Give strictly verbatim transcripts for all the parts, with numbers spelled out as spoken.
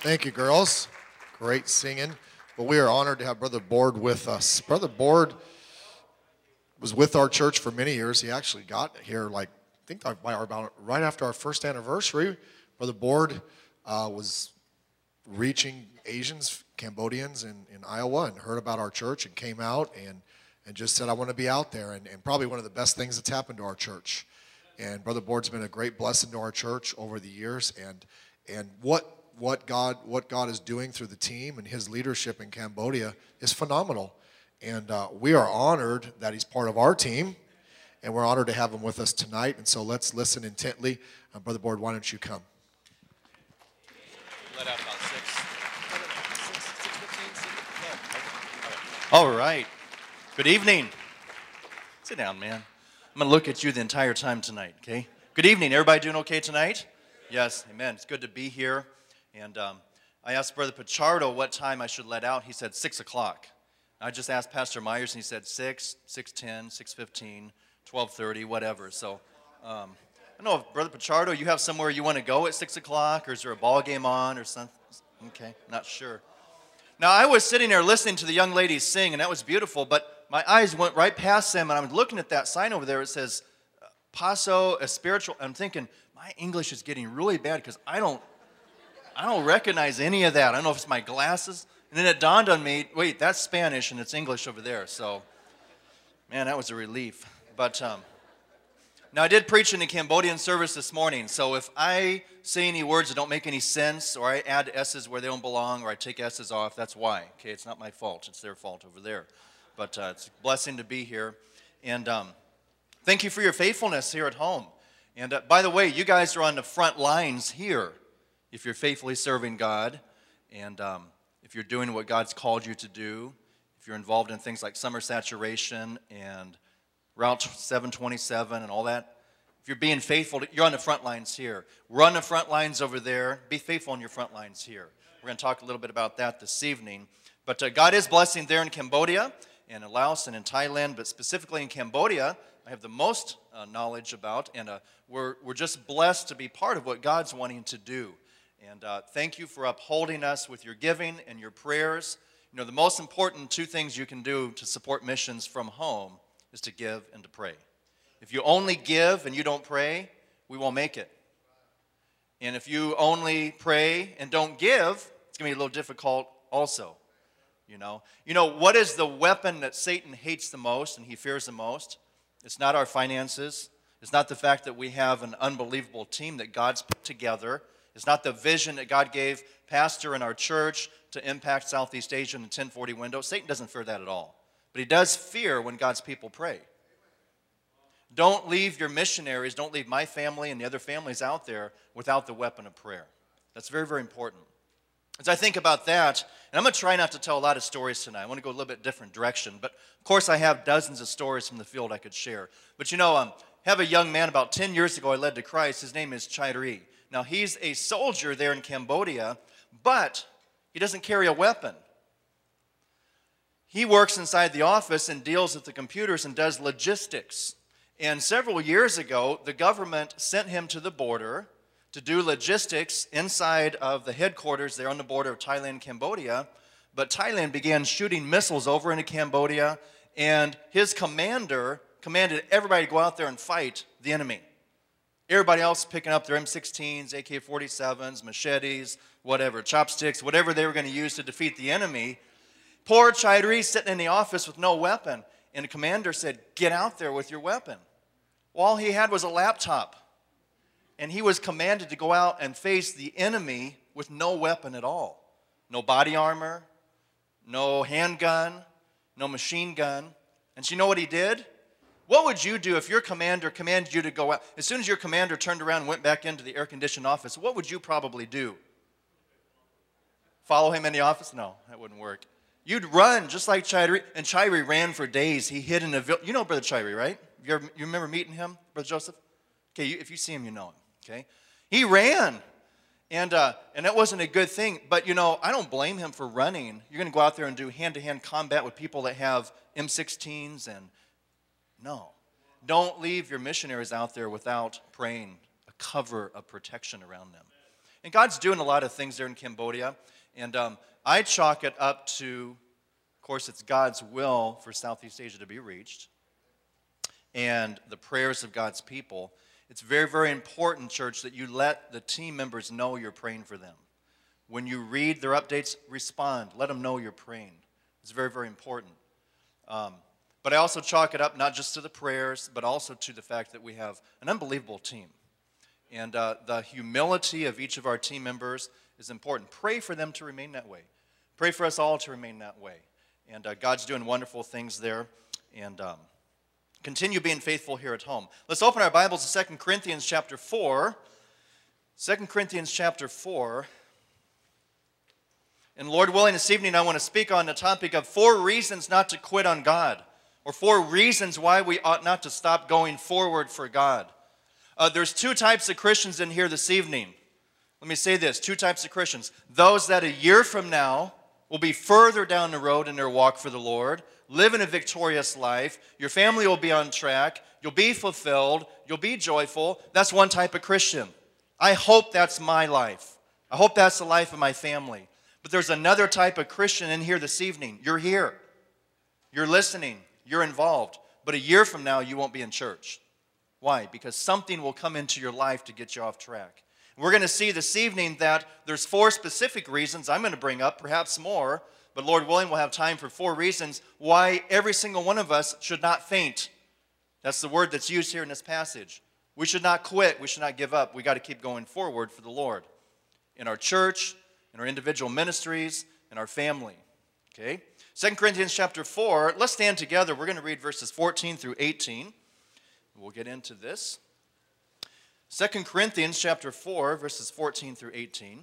Thank you, girls. Great singing. But we are honored to have Brother Board with us. Brother Board was with our church for many years. He actually got here, like, I think by our, about right after our first anniversary. Brother Board uh, was reaching Asians, Cambodians in, in Iowa, and heard about our church and came out and, and just said, I want to be out there. And, and probably one of the best things that's happened to our church. And Brother Board's been a great blessing to our church over the years. And and what what God what God is doing through the team and his leadership in Cambodia is phenomenal. And uh, we are honored that he's part of our team, and we're honored to have him with us tonight. And so let's listen intently. Uh, Brother Board, why don't you come? Let out about six. All right. Good evening. Sit down, man. I'm going to look at you the entire time tonight, okay? Good evening. Everybody doing okay tonight? Yes, amen. It's good to be here. And um, I asked Brother Pichardo what time I should let out. He said six o'clock. I just asked Pastor Myers, and he said six, six ten, six fifteen, twelve thirty, whatever. So um, I don't know if, Brother Pichardo, you have somewhere you want to go at six o'clock, or is there a ball game on or something? Okay, not sure. Now, I was sitting there listening to the young ladies sing, and that was beautiful, but my eyes went right past them, and I'm looking at that sign over there. It says, Paso Espiritual. I'm thinking, my English is getting really bad because I don't, I don't recognize any of that. I don't know if it's my glasses. And then it dawned on me, wait, that's Spanish, and it's English over there. So, man, that was a relief. But um, now, I did preach in the Cambodian service this morning, so if I say any words that don't make any sense, or I add S's where they don't belong, or I take S's off, that's why. Okay, it's not my fault. It's their fault over there. But uh, it's a blessing to be here. And um, thank you for your faithfulness here at home. And uh, by the way, you guys are on the front lines here if you're faithfully serving God, and um, if you're doing what God's called you to do, if you're involved in things like summer saturation and Route seven twenty-seven and all that. If you're being faithful, you're on the front lines here. We're on the front lines over there. Be faithful on your front lines here. We're going to talk a little bit about that this evening. But uh, God is blessing there in Cambodia and in Laos and in Thailand, but specifically in Cambodia, I have the most uh, knowledge about, and uh, we're, we're just blessed to be part of what God's wanting to do. And uh, thank you for upholding us with your giving and your prayers. You know, the most important two things you can do to support missions from home is to give and to pray. If you only give and you don't pray, we won't make it. And if you only pray and don't give, it's going to be a little difficult also. You know, you know what is the weapon that Satan hates the most and he fears the most? It's not our finances. It's not the fact that we have an unbelievable team that God's put together. It's not the vision that God gave pastor in our church to impact Southeast Asia in the ten forty window. Satan doesn't fear that at all. But he does fear when God's people pray. Don't leave your missionaries, don't leave my family and the other families out there without the weapon of prayer. That's very, very important. As I think about that, and I'm going to try not to tell a lot of stories tonight. I want to go a little bit different direction. But, of course, I have dozens of stories from the field I could share. But, you know, um, I have a young man about ten years ago I led to Christ. His name is Chairi. Now, he's a soldier there in Cambodia, but he doesn't carry a weapon. He works inside the office and deals with the computers and does logistics. And several years ago, the government sent him to the border to do logistics inside of the headquarters there on the border of Thailand and Cambodia. But Thailand began shooting missiles over into Cambodia, and his commander commanded everybody to go out there and fight the enemy. Everybody else picking up their M sixteens, A K forty-sevens, machetes, whatever, chopsticks, whatever they were going to use to defeat the enemy. Poor Chairi sitting in the office with no weapon, and the commander said, get out there with your weapon. Well, all he had was a laptop, and he was commanded to go out and face the enemy with no weapon at all. No body armor, no handgun, no machine gun. And so you know what he did? What would you do if your commander commanded you to go out? As soon as your commander turned around and went back into the air-conditioned office, what would you probably do? Follow him in the office? No, that wouldn't work. You'd run just like Chairi, and Chairi ran for days. He hid in a village. You know Brother Chairi, right? You, ever, you remember meeting him, Brother Joseph? Okay, you, if you see him, you know him, okay? He ran, and uh, and that wasn't a good thing. But, you know, I don't blame him for running. You're going to go out there and do hand-to-hand combat with people that have M sixteens, and no. Don't leave your missionaries out there without praying a cover of protection around them. And God's doing a lot of things there in Cambodia. And um, I chalk it up to, of course, it's God's will for Southeast Asia to be reached and the prayers of God's people. It's very, very important, church, that you let the team members know you're praying for them. When you read their updates, respond. Let them know you're praying. It's very, very important. Um, but I also chalk it up not just to the prayers, but also to the fact that we have an unbelievable team. And uh, the humility of each of our team members is important. Pray for them to remain that way. Pray for us all to remain that way. And uh, God's doing wonderful things there. And um, continue being faithful here at home. Let's open our Bibles to Second Corinthians chapter four. Second Corinthians chapter four. And Lord willing, this evening I want to speak on the topic of four reasons not to quit on God, or four reasons why we ought not to stop going forward for God. Uh, there's two types of Christians in here this evening. Let me say this, two types of Christians. Those that a year from now will be further down the road in their walk for the Lord, living a victorious life. Your family will be on track. You'll be fulfilled. You'll be joyful. That's one type of Christian. I hope that's my life. I hope that's the life of my family. But there's another type of Christian in here this evening. You're here. You're listening. You're involved. But a year from now, you won't be in church. Why? Because something will come into your life to get you off track. We're going to see this evening that there's four specific reasons I'm going to bring up, perhaps more, but Lord willing, we'll have time for four reasons why every single one of us should not faint. That's the word that's used here in this passage. We should not quit. We should not give up. We got to keep going forward for the Lord in our church, in our individual ministries, in our family. Okay? Second Corinthians chapter four, let's stand together. We're going to read verses fourteen through eighteen. We'll get into this. Second Corinthians chapter four, verses fourteen through eighteen.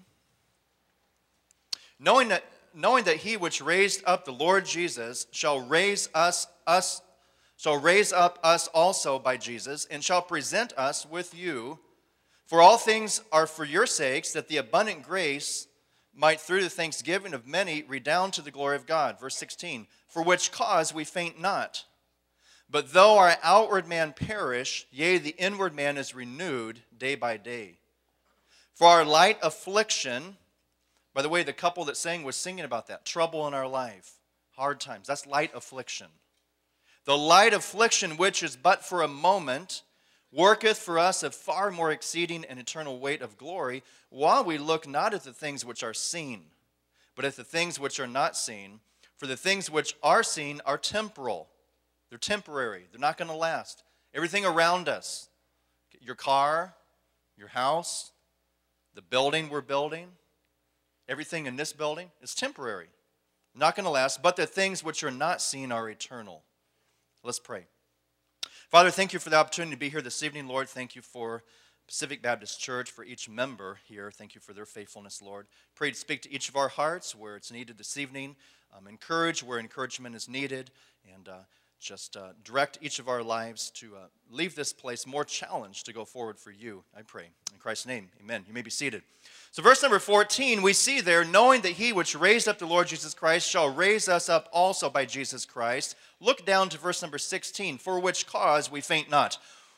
Knowing that, knowing that he which raised up the Lord Jesus shall raise us, us, shall raise up us also by Jesus, and shall present us with you. For all things are for your sakes, that the abundant grace might through the thanksgiving of many redound to the glory of God. Verse sixteen, for which cause we faint not. But though our outward man perish, yea, the inward man is renewed day by day. For our light affliction, by the way, the couple that sang was singing about that, trouble in our life, hard times, that's light affliction. The light affliction, which is but for a moment, worketh for us a far more exceeding and eternal weight of glory, while we look not at the things which are seen, but at the things which are not seen. For the things which are seen are temporal. They're temporary. They're not going to last. Everything around us, your car, your house, the building we're building, everything in this building is temporary. Not going to last, but the things which are not seen are eternal. Let's pray. Father, thank you for the opportunity to be here this evening, Lord. Thank you for Pacific Baptist Church, for each member here. Thank you for their faithfulness, Lord. Pray to speak to each of our hearts where it's needed this evening. Um, encourage where encouragement is needed. And uh, just uh, direct each of our lives to uh, leave this place more challenged to go forward for you, I pray. In Christ's name, amen. You may be seated. So verse number fourteen, we see there, knowing that he which raised up the Lord Jesus Christ shall raise us up also by Jesus Christ. Look down to verse number sixteen, for which cause we faint not.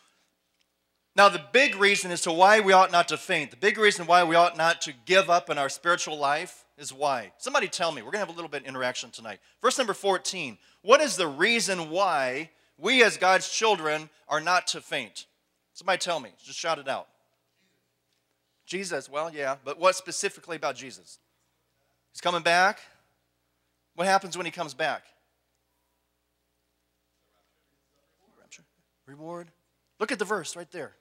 Now the big reason as to why we ought not to faint, the big reason why we ought not to give up in our spiritual life is why. Somebody tell me. We're going to have a little bit of interaction tonight. Verse number fourteen, what is the reason why we as God's children are not to faint? Somebody tell me. Just shout it out. Jesus, well, yeah, but what specifically about Jesus? He's coming back. What happens when he comes back? Rapture. Reward. Look at the verse right there.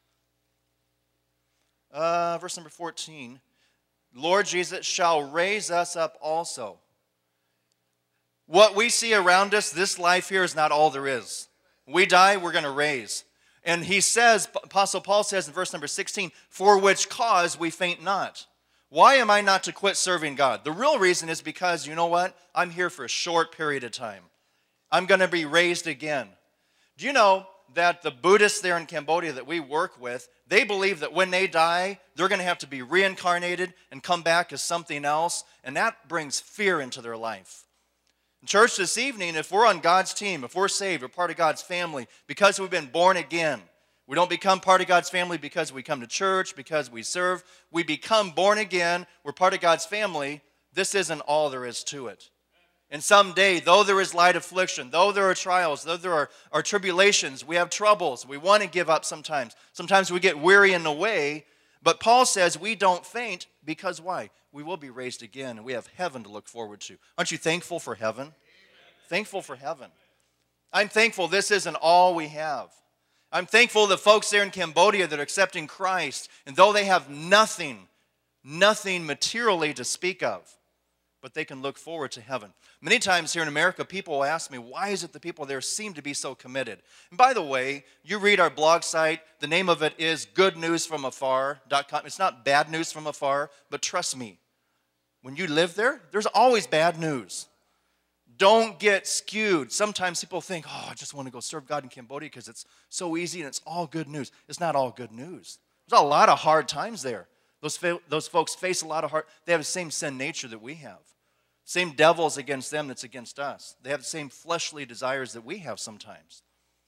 Uh, verse number fourteen. Lord Jesus shall raise us up also. What we see around us, this life here is not all there is. We die, we're going to raise. And he says, Apostle Paul says in verse number sixteen, for which cause we faint not. Why am I not to quit serving God? The real reason is because, you know what? I'm here for a short period of time. I'm going to be raised again. Do you know that the Buddhists there in Cambodia that we work with, they believe that when they die, they're going to have to be reincarnated and come back as something else, and that brings fear into their life. In church this evening, if we're on God's team, if we're saved, we're part of God's family, because we've been born again, We don't become part of God's family because we come to church, because we serve. We become born again. We're part of God's family. This isn't all there is to it. And someday, though there is light affliction, though there are trials, though there are, are tribulations, we have troubles, we want to give up sometimes. Sometimes we get weary in the way. But Paul says we don't faint because why? We will be raised again, and we have heaven to look forward to. Aren't you thankful for heaven? Amen. Thankful for heaven. I'm thankful this isn't all we have. I'm thankful the folks there in Cambodia that are accepting Christ, and though they have nothing, nothing materially to speak of, but they can look forward to heaven. Many times here in America, people will ask me, why is it the people there seem to be so committed? And by the way, you read our blog site. The name of it is good news from afar dot com. It's not bad news from afar, but trust me, when you live there, there's always bad news. Don't get skewed. Sometimes people think, oh, I just want to go serve God in Cambodia because it's so easy and it's all good news. It's not all good news. There's a lot of hard times there. Those, fa- those folks face a lot of hard, they have the same sin nature that we have. Same devils against them that's against us. They have the same fleshly desires that we have sometimes.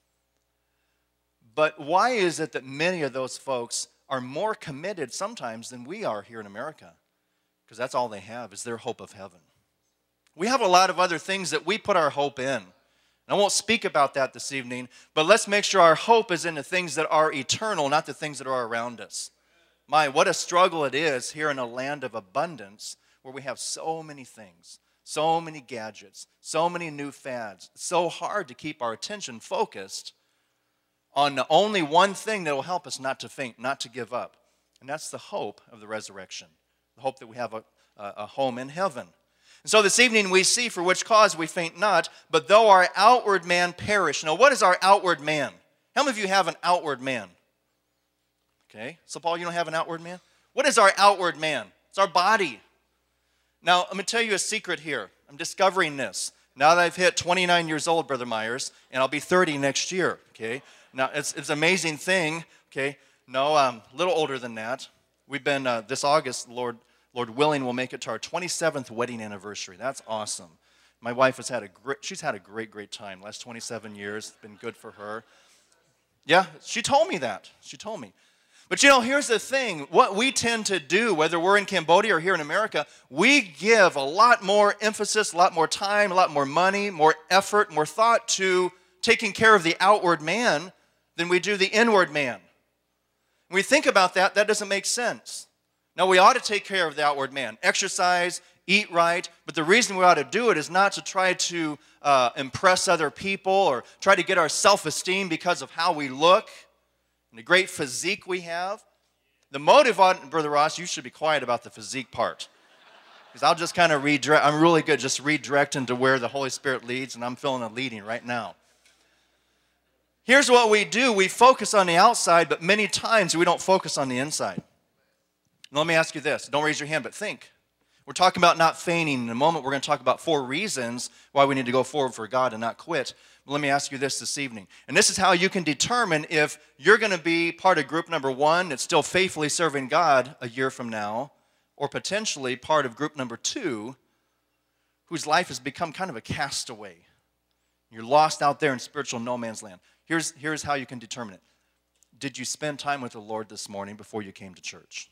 But why is it that many of those folks are more committed sometimes than we are here in America? Because that's all they have is their hope of heaven. We have a lot of other things that we put our hope in. And I won't speak about that this evening, but let's make sure our hope is in the things that are eternal, not the things that are around us. My, what a struggle it is here in a land of abundance where we have so many things, so many gadgets, so many new fads. It's so hard to keep our attention focused on the only one thing that will help us not to faint, not to give up. And that's the hope of the resurrection, the hope that we have a, a home in heaven. And so this evening we see for which cause we faint not, but though our outward man perish. Now what is our outward man? How many of you have an outward man? Okay, so Paul, you don't have an outward man? What is our outward man? It's our body. Now, I'm going to tell you a secret here. I'm discovering this. Now that I've hit twenty-nine years old, Brother Myers, and I'll be thirty next year, okay? Now, it's, it's an amazing thing, okay? No, I'm a little older than that. We've been, uh, this August, Lord Lord willing, we'll make it to our twenty-seventh wedding anniversary. That's awesome. My wife has had a great, she's had a great, great time. Last twenty-seven years, it's been good for her. Yeah, she told me that. She told me. But you know, here's the thing. What we tend to do, whether we're in Cambodia or here in America, we give a lot more emphasis, a lot more time, a lot more money, more effort, more thought to taking care of the outward man than we do the inward man. When we think about that, that doesn't make sense. Now, we ought to take care of the outward man, exercise, eat right, but the reason we ought to do it is not to try to uh, impress other people or try to get our self-esteem because of how we look and the great physique we have. The motive on, Brother Ross, you should be quiet about the physique part, because I'll just kind of redirect. I'm really good just redirecting to where the Holy Spirit leads, and I'm feeling a leading right now. Here's what we do. We focus on the outside, but many times we don't focus on the inside. Let me ask you this. Don't raise your hand, but think. We're talking about not fainting. In a moment, we're going to talk about four reasons why we need to go forward for God and not quit. But let me ask you this this evening. And this is how you can determine if you're going to be part of group number one that's still faithfully serving God a year from now, or potentially part of group number two whose life has become kind of a castaway. You're lost out there in spiritual no man's land. Here's, here's how you can determine it. Did you spend time with the Lord this morning before you came to church?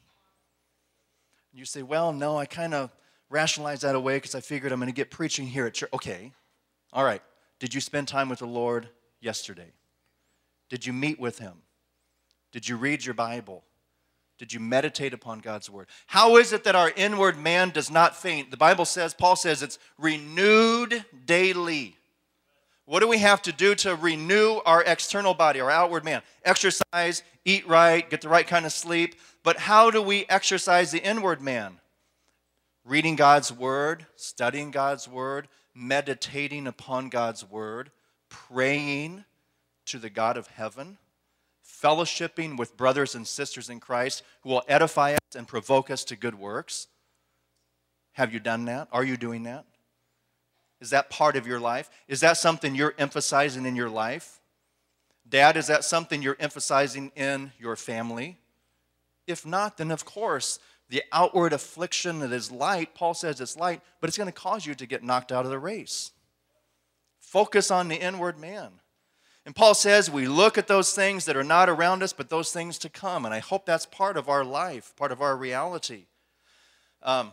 You say, well, no, I kind of rationalized that away because I figured I'm going to get preaching here at church. Okay, all right. Did you spend time with the Lord yesterday? Did you meet with Him? Did you read your Bible? Did you meditate upon God's Word? How is it that our inward man does not faint? The Bible says, Paul says, it's renewed daily. What do we have to do to renew our external body, our outward man? Exercise, eat right, get the right kind of sleep. But how do we exercise the inward man? Reading God's Word, studying God's Word, meditating upon God's Word, praying to the God of heaven, fellowshipping with brothers and sisters in Christ who will edify us and provoke us to good works. Have you done that? Are you doing that? Is that part of your life? Is that something you're emphasizing in your life? Dad, is that something you're emphasizing in your family? If not, then of course, the outward affliction that is light, Paul says it's light, but it's going to cause you to get knocked out of the race. Focus on the inward man. And Paul says we look at those things that are not around us, but those things to come. And I hope that's part of our life, part of our reality. Um,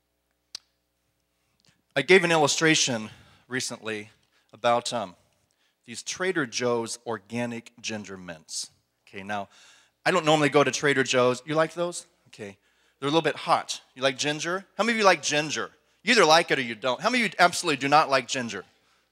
I gave an illustration recently about um, these Trader Joe's organic ginger mints. Okay, now, I don't normally go to Trader Joe's. You like those? Okay. They're a little bit hot. You like ginger? How many of you like ginger? You either like it or you don't. How many of you absolutely do not like ginger?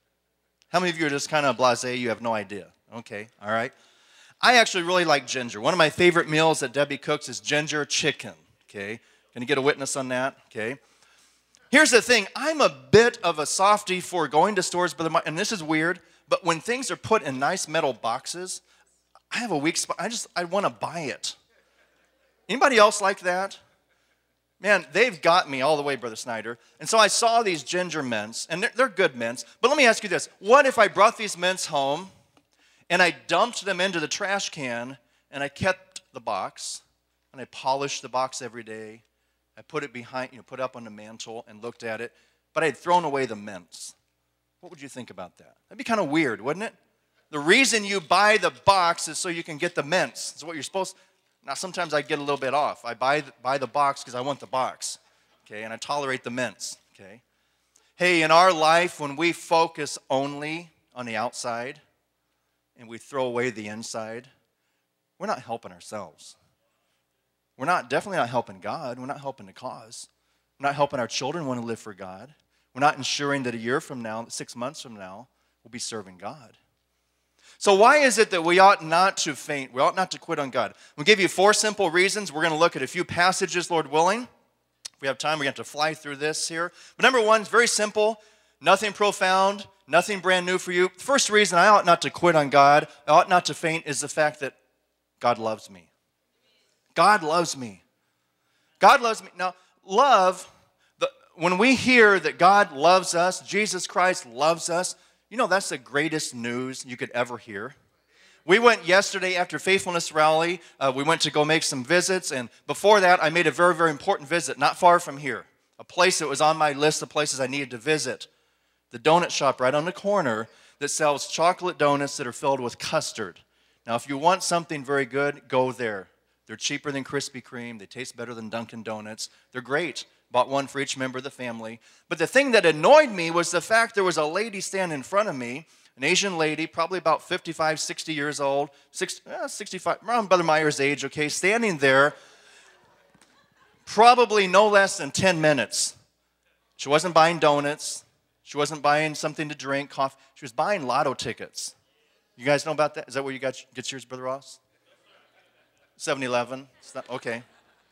How many of you are just kind of blasé, you have no idea? Okay, all right. I actually really like ginger. One of my favorite meals that Debbie cooks is ginger chicken, okay? Can you get a witness on that? Okay. Here's the thing. I'm a bit of a softie for going to stores, but and this is weird, but when things are put in nice metal boxes, I have a weak spot. I just, I want to buy it. Anybody else like that? Man, they've got me all the way, Brother Snyder. And so I saw these ginger mints, and they're, they're good mints. But let me ask you this. What if I brought these mints home, and I dumped them into the trash can, and I kept the box, and I polished the box every day. I put it behind, you know, put it up on the mantle and looked at it, but I had thrown away the mints. What would you think about that? That'd be kind of weird, wouldn't it? The reason you buy the box is so you can get the mints. It's what you're supposed to. Now, sometimes I get a little bit off. I buy, buy the box because I want the box, okay, and I tolerate the mints, okay? Hey, in our life, when we focus only on the outside and we throw away the inside, we're not helping ourselves. We're not definitely not helping God. We're not helping the cause. We're not helping our children want to live for God. We're not ensuring that a year from now, six months from now, we'll be serving God. So why is it that we ought not to faint? We ought not to quit on God. We'll give you four simple reasons. We're going to look at a few passages, Lord willing. If we have time, we're going to have to fly through this here. But number one, it's very simple. Nothing profound. Nothing brand new for you. The first reason I ought not to quit on God, I ought not to faint, is the fact that God loves me. God loves me. God loves me. Now, love, the, when we hear that God loves us, Jesus Christ loves us, you know, that's the greatest news you could ever hear. We went yesterday after Faithfulness Rally. Uh, we went to go make some visits. And before that, I made a very, very important visit, not far from here. A place that was on my list of places I needed to visit. The donut shop right on the corner that sells chocolate donuts that are filled with custard. Now, if you want something very good, go there. They're cheaper than Krispy Kreme. They taste better than Dunkin' Donuts. They're great. Bought one for each member of the family. But the thing that annoyed me was the fact there was a lady standing in front of me, an Asian lady, probably about fifty-five, sixty years old, six, eh, sixty-five, around Brother Meyer's age, okay, standing there, probably no less than ten minutes. She wasn't buying donuts. She wasn't buying something to drink, coffee. She was buying lotto tickets. You guys know about that? Is that where you got get yours, Brother Ross? seven eleven? Okay.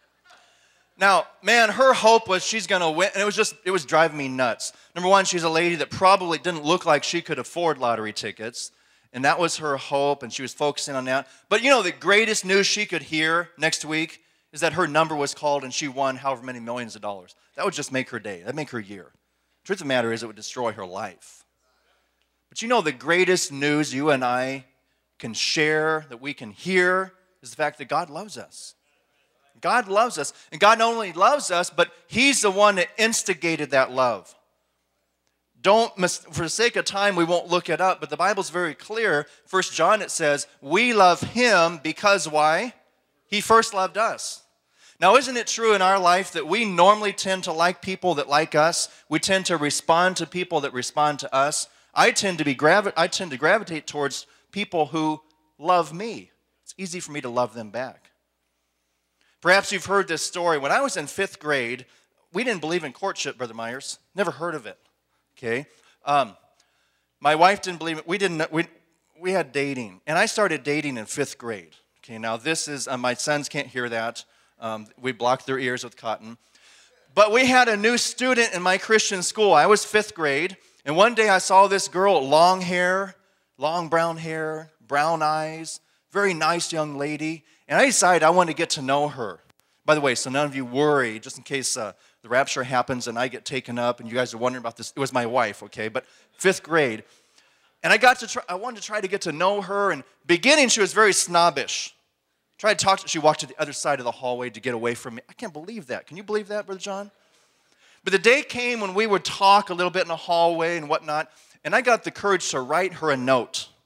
Now, man, her hope was she's going to win, and it was just, it was driving me nuts. Number one, she's a lady that probably didn't look like she could afford lottery tickets, and that was her hope, and she was focusing on that. But you know, the greatest news she could hear next week is that her number was called and she won however many millions of dollars. That would just make her day. That would make her year. Truth of the matter is it would destroy her life. But you know, the greatest news you and I can share, that we can hear, is the fact that God loves us. God loves us. And God not only loves us, but He's the one that instigated that love. Don't, for the sake of time, we won't look it up, but the Bible's very clear. First John, it says, we love Him because why? He first loved us. Now, isn't it true in our life that we normally tend to like people that like us? We tend to respond to people that respond to us. I tend to be gravi- I tend to gravitate towards people who love me. It's easy for me to love them back. Perhaps you've heard this story. When I was in fifth grade, we didn't believe in courtship, Brother Myers. Never heard of it. Okay? Um, my wife didn't believe it. We didn't. We, we had dating. And I started dating in fifth grade. Okay, now this is, uh, my sons can't hear that. Um, we blocked their ears with cotton. But we had a new student in my Christian school. I was fifth grade. And one day I saw this girl, long hair, long brown hair, brown eyes, very nice young lady. And I decided I wanted to get to know her. By the way, so none of you worry, just in case uh, the rapture happens and I get taken up and you guys are wondering about this. It was my wife, okay, but fifth grade. And I got to try, I wanted to try to get to know her. And beginning, she was very snobbish. Tried to talk to, she walked to the other side of the hallway to get away from me. I can't believe that. Can you believe that, Brother John? But the day came when we would talk a little bit in the hallway and whatnot, and I got the courage to write her a note.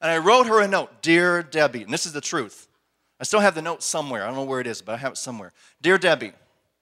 And I wrote her a note, Dear Debbie, and this is the truth. I still have the note somewhere. I don't know where it is, but I have it somewhere. Dear Debbie,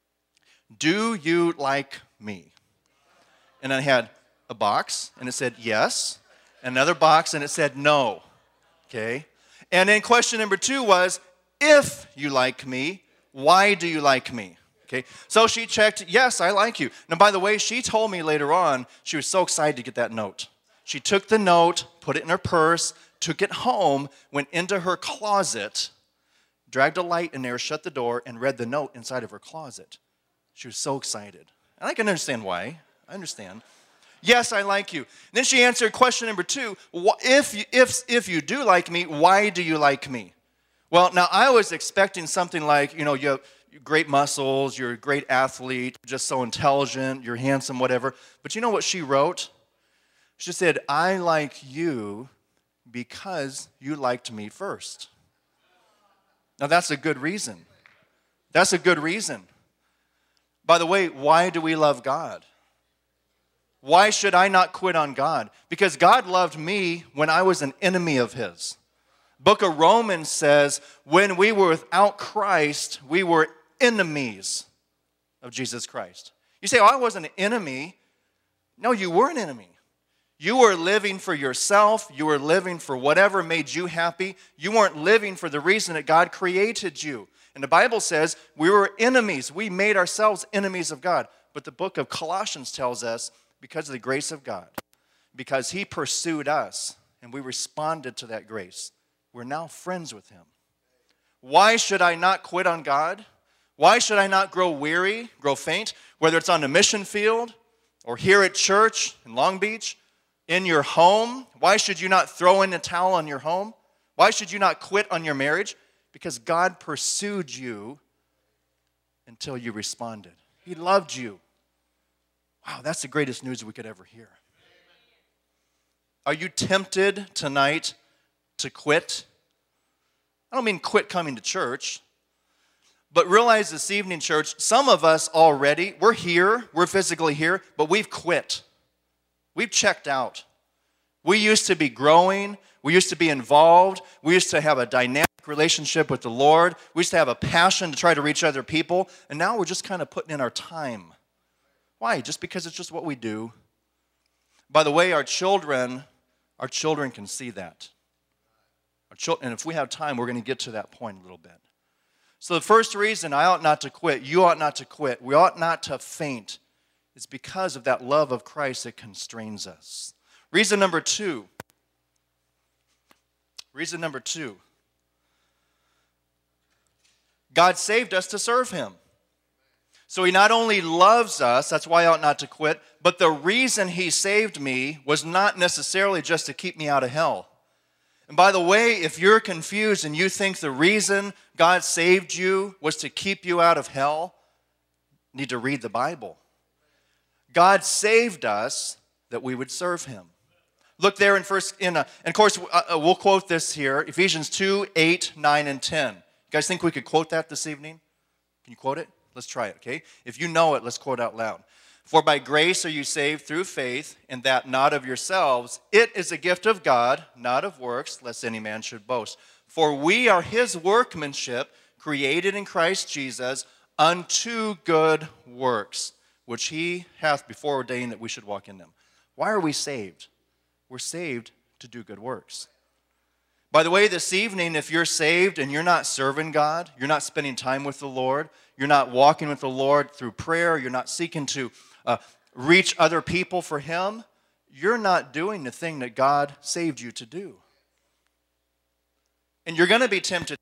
do you like me? And I had a box, and it said yes. Another box, and it said no. Okay? And then question number two was, if you like me, why do you like me? Okay? So she checked, yes, I like you. Now, by the way, she told me later on she was so excited to get that note. She took the note, put it in her purse, took it home, went into her closet, dragged a light in there, shut the door, and read the note inside of her closet. She was so excited. And I can understand why. I understand. Yes, I like you. Then she answered question number two, if you, if, if you do like me, why do you like me? Well, now I was expecting something like, you know, you have great muscles, you're a great athlete, just so intelligent, you're handsome, whatever. But you know what she wrote? She said, I like you because you liked me first. Now that's a good reason. That's a good reason. By the way, why do we love God? Why should I not quit on God? Because God loved me when I was an enemy of His. Book of Romans says, when we were without Christ, we were enemies of Jesus Christ. You say, oh, I wasn't an enemy. No, you were an enemy. You were living for yourself. You were living for whatever made you happy. You weren't living for the reason that God created you. And the Bible says we were enemies. We made ourselves enemies of God. But the book of Colossians tells us, because of the grace of God, because He pursued us and we responded to that grace, we're now friends with Him. Why should I not quit on God? Why should I not grow weary, grow faint, whether it's on the mission field or here at church in Long Beach, in your home? Why should you not throw in a towel on your home? Why should you not quit on your marriage? Because God pursued you until you responded. He loved you. Wow, that's the greatest news we could ever hear. Are you tempted tonight to quit? I don't mean quit coming to church, but realize this evening, church, some of us already, we're here, we're physically here, but we've quit. We've checked out. We used to be growing. We used to be involved. We used to have a dynamic relationship with the Lord. We used to have a passion to try to reach other people, and now we're just kind of putting in our time. Why? Just because it's just what we do. By the way, our children, our children can see that. Our children, and if we have time, we're going to get to that point a little bit. So the first reason I ought not to quit, you ought not to quit, we ought not to faint, is because of that love of Christ that constrains us. Reason number two. Reason number two. God saved us to serve Him. So He not only loves us, that's why I ought not to quit, but the reason He saved me was not necessarily just to keep me out of hell. And by the way, if you're confused and you think the reason God saved you was to keep you out of hell, you need to read the Bible. God saved us that we would serve Him. Look there in first, in a, and of course, uh, we'll quote this here, Ephesians two, eight, nine, and ten. You guys think we could quote that this evening? Can you quote it? Let's try it, okay? If you know it, let's quote out loud. For by grace are you saved through faith, and that not of yourselves. It is a gift of God, not of works, lest any man should boast. For we are His workmanship, created in Christ Jesus, unto good works, which He hath before ordained that we should walk in them. Why are we saved? We're saved to do good works. By the way, this evening, if you're saved and you're not serving God, you're not spending time with the Lord, you're not walking with the Lord through prayer, you're not seeking to uh, reach other people for Him, you're not doing the thing that God saved you to do. And you're going to be tempted.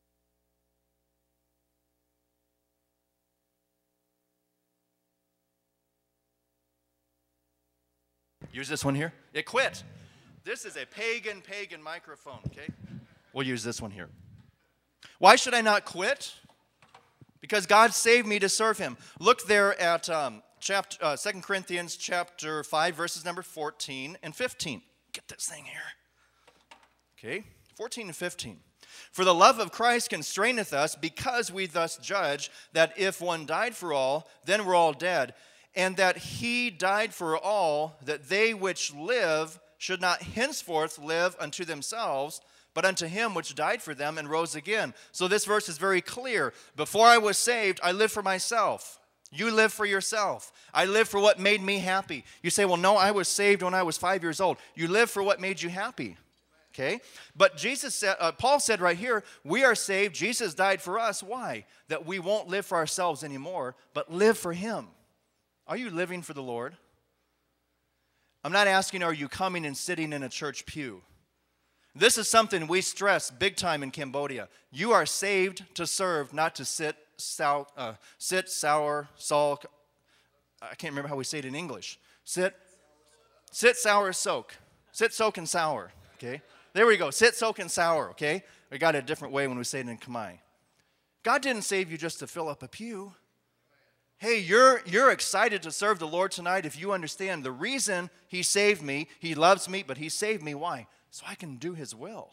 Use this one here. It quit. This is a pagan, pagan microphone, okay? We'll use this one here. Why should I not quit? Because God saved me to serve Him. Look there at um, chapter, uh, Second Corinthians chapter five, verses number fourteen and fifteen. Get this thing here. Okay, fourteen and fifteen. For the love of Christ constraineth us, because we thus judge that if one died for all, then we're all dead. And that He died for all, that they which live should not henceforth live unto themselves, but unto him which died for them and rose again. So this verse is very clear. Before I was saved, I lived for myself. You live for yourself. I live for what made me happy. You say, well, no, I was saved when I was five years old. You live for what made you happy. Okay? But Jesus said, uh, Paul said right here, we are saved. Jesus died for us. Why? That we won't live for ourselves anymore, but live for him. Are you living for the Lord? I'm not asking, are you coming and sitting in a church pew? This is something we stress big time in Cambodia. You are saved to serve, not to sit, sour, uh, sit, sour, sulk. I can't remember how we say it in English. Sit, sit, sour, soak. Sit, soak, and sour. Okay? There we go. Sit, soak, and sour. Okay? We got it a different way when we say it in Khmer. God didn't save you just to fill up a pew. Hey, you're, you're excited to serve the Lord tonight if you understand the reason he saved me. He loves me, but he saved me. Why? So I can do his will.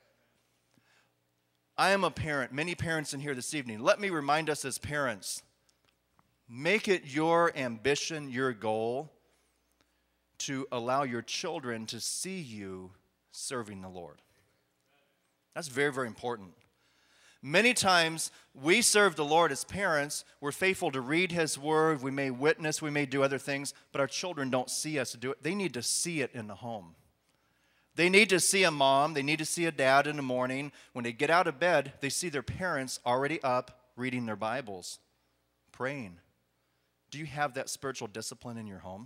I am a parent. Many parents in here this evening. Let me remind us as parents, make it your ambition, your goal, to allow your children to see you serving the Lord. That's very, very important. Many times we serve the Lord as parents. We're faithful to read his word. We may witness. We may do other things. But our children don't see us do it. They need to see it in the home. They need to see a mom. They need to see a dad in the morning. When they get out of bed, they see their parents already up reading their Bibles, praying. Do you have that spiritual discipline in your home?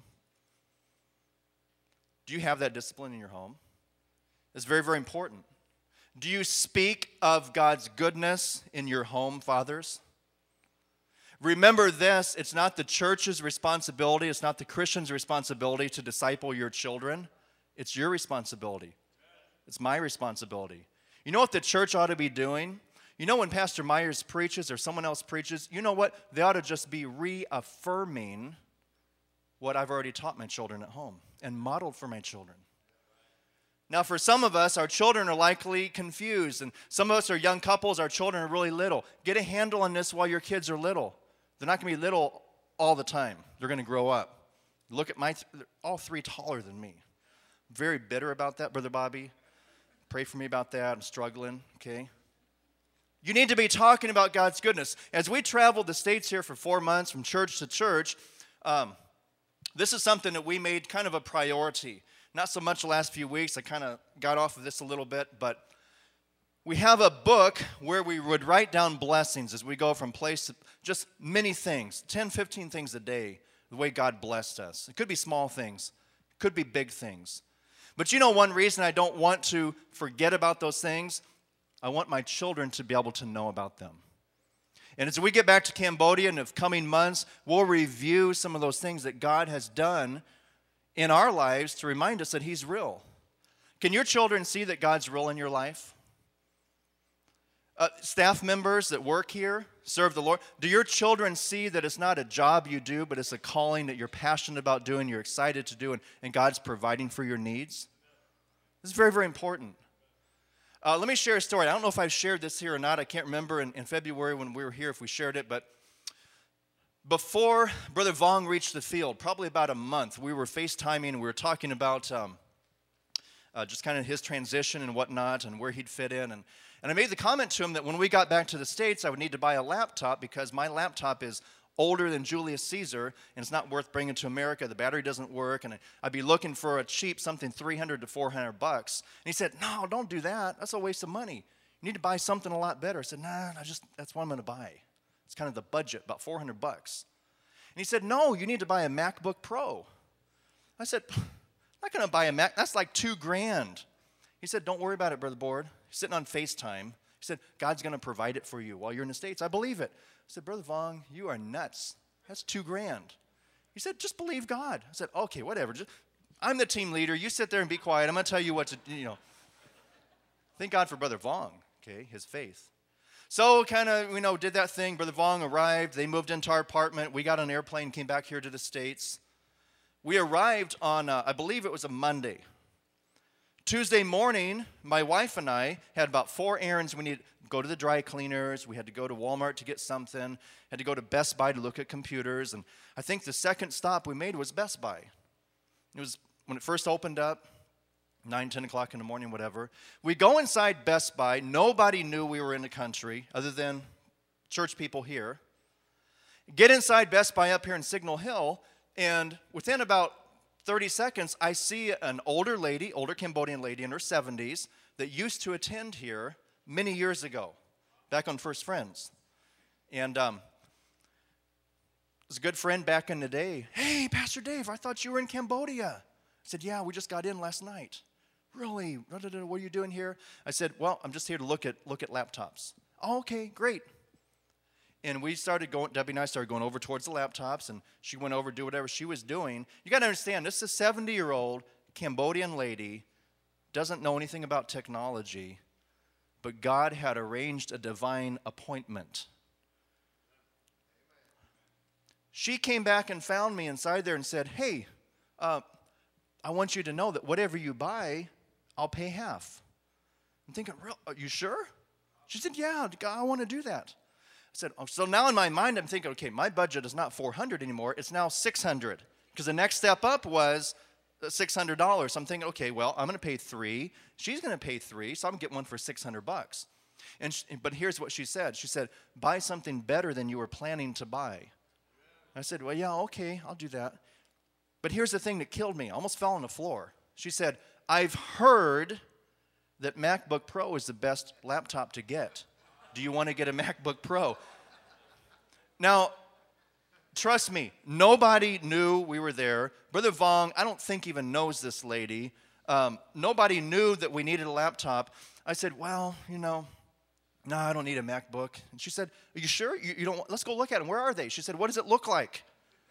Do you have that discipline in your home? It's very, very important. Do you speak of God's goodness in your home, fathers? Remember this, it's not the church's responsibility, it's not the Christian's responsibility to disciple your children. It's your responsibility. It's my responsibility. You know what the church ought to be doing? You know when Pastor Myers preaches or someone else preaches, you know what? They ought to just be reaffirming what I've already taught my children at home and modeled for my children. Now, for some of us, our children are likely confused, and some of us are young couples, our children are really little. Get a handle on this while your kids are little. They're not going to be little all the time. They're going to grow up. Look at my, th- all three taller than me. Very bitter about that, Brother Bobby. Pray for me about that. I'm struggling, okay? You need to be talking about God's goodness. As we traveled the States here for four months from church to church, um, this is something that we made kind of a priority. Not so much the last few weeks. I kind of got off of this a little bit, but we have a book where we would write down blessings as we go from place to just many things, ten, fifteen things a day, the way God blessed us. It could be small things. It could be big things. But you know one reason I don't want to forget about those things? I want my children to be able to know about them. And as we get back to Cambodia in the coming months, we'll review some of those things that God has done in our lives to remind us that he's real. Can your children see that God's real in your life? Uh, staff members that work here, serve the Lord, do your children see that it's not a job you do, but it's a calling that you're passionate about doing, you're excited to do, and, and God's providing for your needs? This is very, very important. Uh, let me share a story. I don't know if I've shared this here or not. I can't remember in, in February when we were here if we shared it, but before Brother Vong reached the field, probably about a month, we were FaceTiming and we were talking about um, uh, just kind of his transition and whatnot and where he'd fit in. And, and I made the comment to him that when we got back to the States, I would need to buy a laptop because my laptop is older than Julius Caesar and it's not worth bringing to America. The battery doesn't work and I'd be looking for a cheap something three hundred to four hundred bucks. And he said, no, don't do that. That's a waste of money. You need to buy something a lot better. I said, nah, I just, that's what I'm going to buy. It's kind of the budget, about four hundred bucks. And he said, no, you need to buy a MacBook Pro. I said, I'm not going to buy a Mac. That's like two grand. He said, don't worry about it, Brother Board. He's sitting on FaceTime. He said, God's going to provide it for you while you're in the States. I believe it. I said, Brother Vong, you are nuts. That's two grand. He said, just believe God. I said, okay, whatever. Just, I'm the team leader. You sit there and be quiet. I'm going to tell you what to, you know. Thank God for Brother Vong, okay, his faith. So kind of, you know, did that thing. Brother Vong arrived. They moved into our apartment. We got on an airplane, came back here to the States. We arrived on, uh, I believe it was a Monday. Tuesday morning, my wife and I had about four errands. We needed to go to the dry cleaners. We had to go to Walmart to get something. Had to go to Best Buy to look at computers. And I think the second stop we made was Best Buy. It was when it first opened up. nine, ten o'clock in the morning, whatever. We go inside Best Buy. Nobody knew we were in the country other than church people here. Get inside Best Buy up here in Signal Hill, and within about thirty seconds, I see an older lady, older Cambodian lady in her seventies that used to attend here many years ago, back on First Friends. And um, it was a good friend back in the day. Hey, Pastor Dave, I thought you were in Cambodia. I said, yeah, we just got in last night. Really? What are you doing here? I said, well, I'm just here to look at look at laptops. Oh, okay, great. And we started going, Debbie and I started going over towards the laptops, and she went over to do whatever she was doing. You got to understand, this is a seventy-year-old Cambodian lady, doesn't know anything about technology, but God had arranged a divine appointment. She came back and found me inside there and said, hey, uh, I want you to know that whatever you buy, I'll pay half. I'm thinking, real? Are you sure? She said, yeah, I want to do that. I said, oh, so now in my mind, I'm thinking, okay, my budget is not four hundred anymore. It's now six hundred. Because the next step up was six hundred dollars. So I'm thinking, okay, well, I'm going to pay three. She's going to pay three, so I'm going to get one for six hundred bucks. And she, but here's what she said. She said, buy something better than you were planning to buy. I said, well, yeah, okay, I'll do that. But here's the thing that killed me. I almost fell on the floor. She said, I've heard that MacBook Pro is the best laptop to get. Do you want to get a MacBook Pro? Now, trust me, nobody knew we were there. Brother Vong, I don't think even knows this lady. Um, nobody knew that we needed a laptop. I said, well, you know, no, I don't need a MacBook. And she said, are you sure? You, you don't? Let's go look at them. Where are they? She said, what does it look like?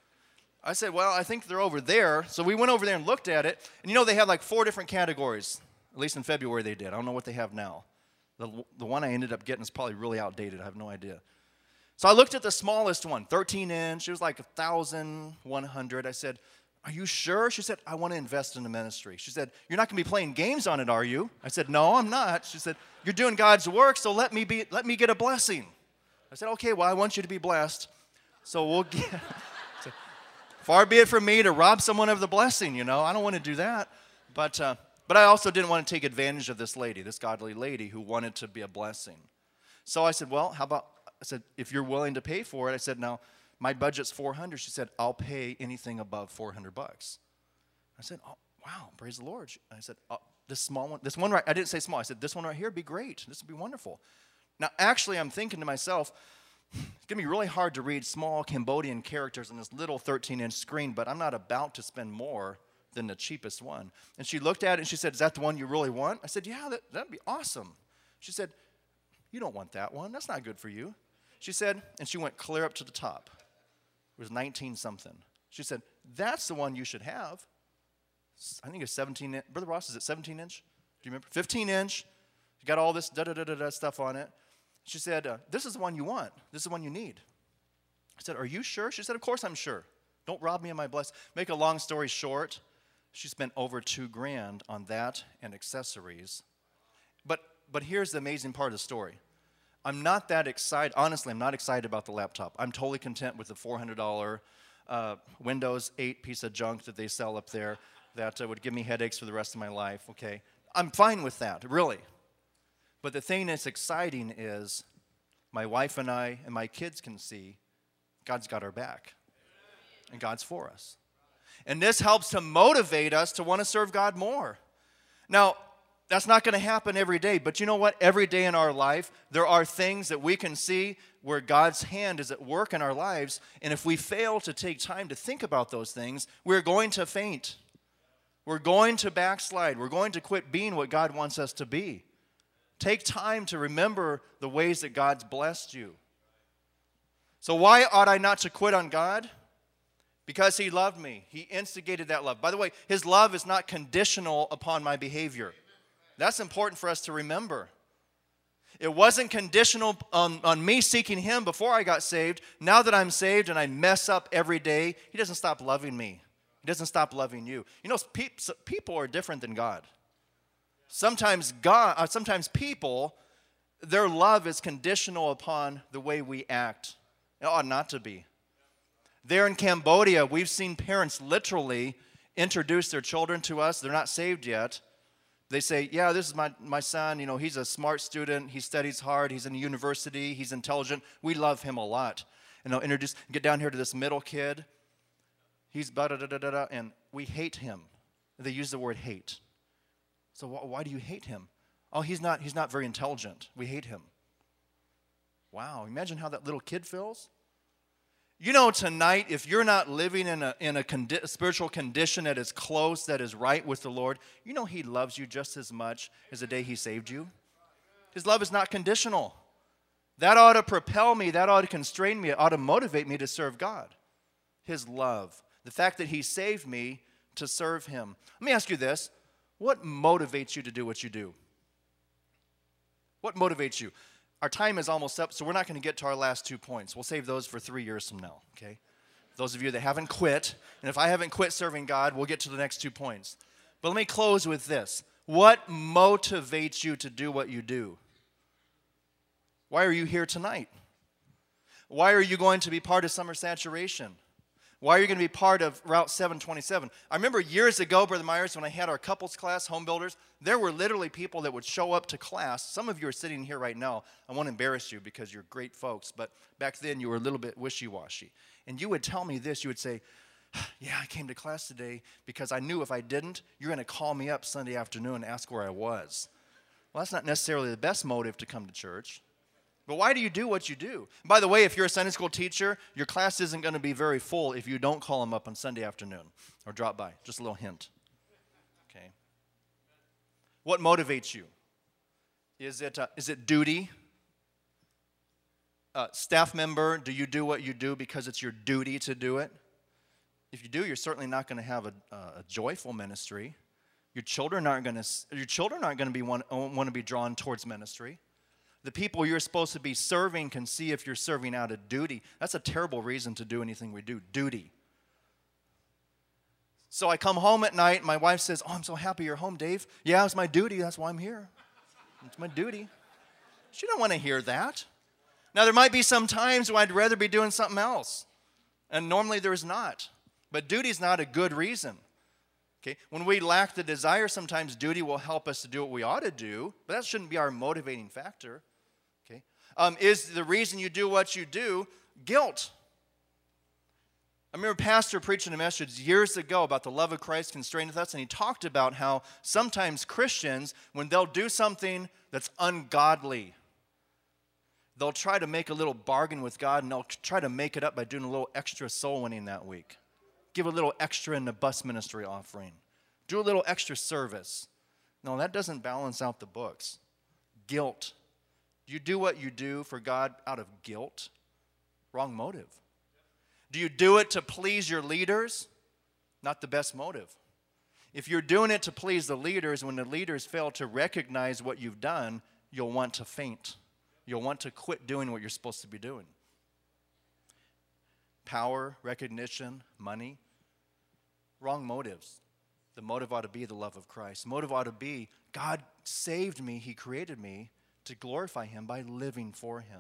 I said, well, I think they're over there. So we went over there and looked at it. And you know, they have like four different categories. At least in February they did. I don't know what they have now. The, the one I ended up getting is probably really outdated. I have no idea. So I looked at the smallest one, thirteen inch. It was like one thousand one hundred. I said, are you sure? She said, I want to invest in the ministry. She said, you're not going to be playing games on it, are you? I said, no, I'm not. She said, you're doing God's work, so let me be, let me get a blessing. I said, okay, well, I want you to be blessed. So we'll get, so, far be it from me to rob someone of the blessing, you know. I don't want to do that. But, uh, but I also didn't want to take advantage of this lady, this godly lady who wanted to be a blessing. So I said, well, how about, I said, if you're willing to pay for it, I said, now, my budget's four hundred. She said, I'll pay anything above four hundred bucks. I said, oh, wow, praise the Lord. I said, oh, this small one, this one right, I didn't say small. I said, this one right here would be great. This would be wonderful. Now, actually, I'm thinking to myself, it's going to be really hard to read small Cambodian characters on this little thirteen inch screen, but I'm not about to spend more than the cheapest one. And she looked at it and she said, is that the one you really want? I said, yeah, that, that'd be awesome. She said, you don't want that one. That's not good for you. She said, and she went clear up to the top. It was nineteen something. She said, that's the one you should have. I think it's seventeen inch. Brother Ross, is it seventeen inch? Do you remember? fifteen inch. You got all this da-da-da-da-da stuff on it. She said, uh, this is the one you want. This is the one you need. I said, are you sure? She said, of course I'm sure. Don't rob me of my blessing. Make a long story short, she spent over two grand on that and accessories. But, but here's the amazing part of the story. I'm not that excited. Honestly, I'm not excited about the laptop. I'm totally content with the four hundred dollars uh, Windows eight piece of junk that they sell up there that uh, would give me headaches for the rest of my life, okay? I'm fine with that, really. But the thing that's exciting is my wife and I and my kids can see God's got our back, and God's for us. And this helps to motivate us to want to serve God more. Now, that's not going to happen every day, but you know what? Every day in our life, there are things that we can see where God's hand is at work in our lives, and if we fail to take time to think about those things, we're going to faint. We're going to backslide. We're going to quit being what God wants us to be. Take time to remember the ways that God's blessed you. So why ought I not to quit on God? Because He loved me. He instigated that love. By the way, His love is not conditional upon my behavior. That's important for us to remember. It wasn't conditional on, on me seeking Him before I got saved. Now that I'm saved and I mess up every day, He doesn't stop loving me. He doesn't stop loving you. You know, people are different than God. Sometimes God, uh, sometimes people, their love is conditional upon the way we act. It ought not to be. There in Cambodia, we've seen parents literally introduce their children to us. They're not saved yet. They say, yeah, this is my, my son. You know, he's a smart student. He studies hard. He's in a university. He's intelligent. We love him a lot. And they'll introduce, get down here to this middle kid. He's da-da-da-da-da, and we hate him. They use the word hate. So wh- why do you hate him? Oh, he's not, he's not very intelligent. We hate him. Wow, imagine how that little kid feels. You know, tonight, if you're not living in a, in a condi- spiritual condition that is close, that is right with the Lord, you know he loves you just as much as the day he saved you. His love is not conditional. That ought to propel me. That ought to constrain me. It ought to motivate me to serve God. His love. The fact that he saved me to serve him. Let me ask you this. What motivates you to do what you do? What motivates you? Our time is almost up, so we're not going to get to our last two points. We'll save those for three years from now, okay? Those of you that haven't quit, and if I haven't quit serving God, we'll get to the next two points. But let me close with this. What motivates you to do what you do? Why are you here tonight? Why are you going to be part of Summer Saturation? Why are you going to be part of Route seven twenty-seven? I remember years ago, Brother Myers, when I had our couples class, home builders, there were literally people that would show up to class. Some of you are sitting here right now. I won't embarrass you because you're great folks, but back then you were a little bit wishy-washy. And you would tell me this. You would say, yeah, I came to class today because I knew if I didn't, you're going to call me up Sunday afternoon and ask where I was. Well, that's not necessarily the best motive to come to church. But why do you do what you do? By the way, if you're a Sunday school teacher, your class isn't going to be very full if you don't call them up on Sunday afternoon or drop by. Just a little hint. Okay. What motivates you? Is it, uh, is it duty? Uh, staff member, do you do what you do because it's your duty to do it? If you do, you're certainly not going to have a, a joyful ministry. Your children aren't going to. Your children aren't going to be want, want to be drawn towards ministry. The people you're supposed to be serving can see if you're serving out of duty. That's a terrible reason to do anything we do, duty. So I come home at night, and my wife says, oh, I'm so happy you're home, Dave. Yeah, it's my duty. That's why I'm here. It's my duty. She don't want to hear that. Now, there might be some times when I'd rather be doing something else, and normally there's not. But duty is not a good reason. Okay? When we lack the desire, sometimes duty will help us to do what we ought to do, but that shouldn't be our motivating factor. Okay? Um, is the reason you do what you do guilt? I remember a pastor preaching a message years ago about the love of Christ constraineth us, and he talked about how sometimes Christians, when they'll do something that's ungodly, they'll try to make a little bargain with God, and they'll try to make it up by doing a little extra soul winning that week. Give a little extra in the bus ministry offering. Do a little extra service. No, that doesn't balance out the books. Guilt. Do you do what you do for God out of guilt? Wrong motive. Do you do it to please your leaders? Not the best motive. If you're doing it to please the leaders, when the leaders fail to recognize what you've done, you'll want to faint. You'll want to quit doing what you're supposed to be doing. Power, recognition, money. Wrong motives. The motive ought to be the love of Christ. The motive ought to be, God saved me, He created me to glorify Him by living for Him.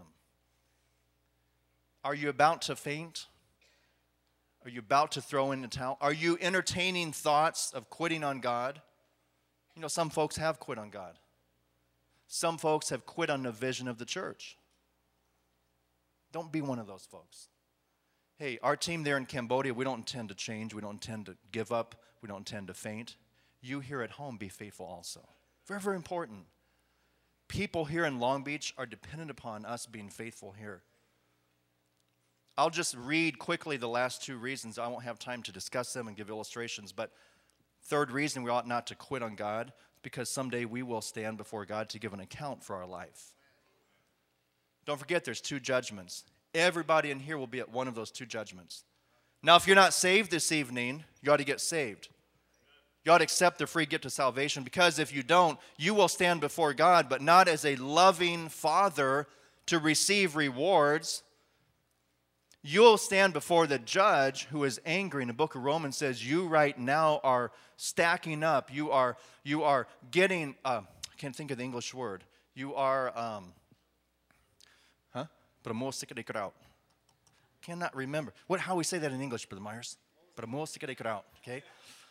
Are you about to faint? Are you about to throw in the towel? Are you entertaining thoughts of quitting on God? You know, some folks have quit on God. Some folks have quit on the vision of the church. Don't be one of those folks. Hey, our team there in Cambodia, we don't intend to change. We don't intend to give up. We don't intend to faint. You here at home, be faithful also. Very, very important. People here in Long Beach are dependent upon us being faithful here. I'll just read quickly the last two reasons. I won't have time to discuss them and give illustrations, but third reason we ought not to quit on God is because someday we will stand before God to give an account for our life. Don't forget there's two judgments. Everybody in here will be at one of those two judgments. Now, if you're not saved this evening, you ought to get saved. You ought to accept the free gift of salvation, because if you don't, you will stand before God, but not as a loving Father to receive rewards. You'll stand before the judge who is angry. And the book of Romans says you right now are stacking up. You are, you are getting, uh, I can't think of the English word. You are, um, huh? out. Cannot remember. What, how we say that in English, Brother Myers? Okay?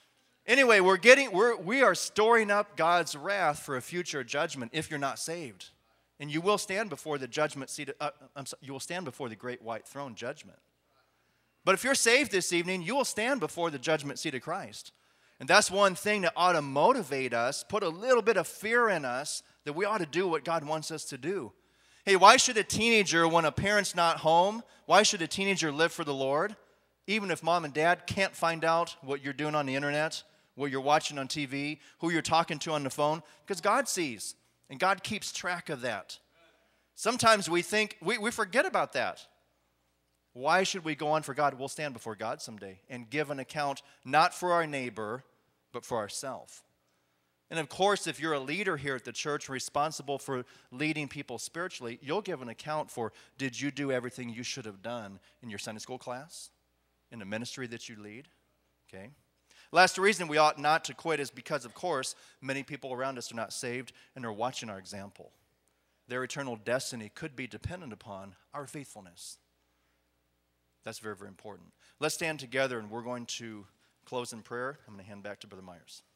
Anyway, we're getting, we're, we are storing up God's wrath for a future judgment if you're not saved. And you will stand before the judgment seat, uh, I'm sorry, you will stand before the great white throne judgment. But if you're saved this evening, you will stand before the judgment seat of Christ. And that's one thing that ought to motivate us, put a little bit of fear in us, that we ought to do what God wants us to do. Hey, why should a teenager, when a parent's not home, why should a teenager live for the Lord? Even if mom and dad can't find out what you're doing on the internet, what you're watching on T V, who you're talking to on the phone, because God sees, and God keeps track of that. Sometimes we think, we, we forget about that. Why should we go on for God? We'll stand before God someday and give an account, not for our neighbor, but for ourselves. And of course, if you're a leader here at the church responsible for leading people spiritually, you'll give an account for, did you do everything you should have done in your Sunday school class, in the ministry that you lead? Okay. Last reason we ought not to quit is because, of course, many people around us are not saved and are watching our example. Their eternal destiny could be dependent upon our faithfulness. That's very, very important. Let's stand together, and we're going to close in prayer. I'm going to hand back to Brother Myers.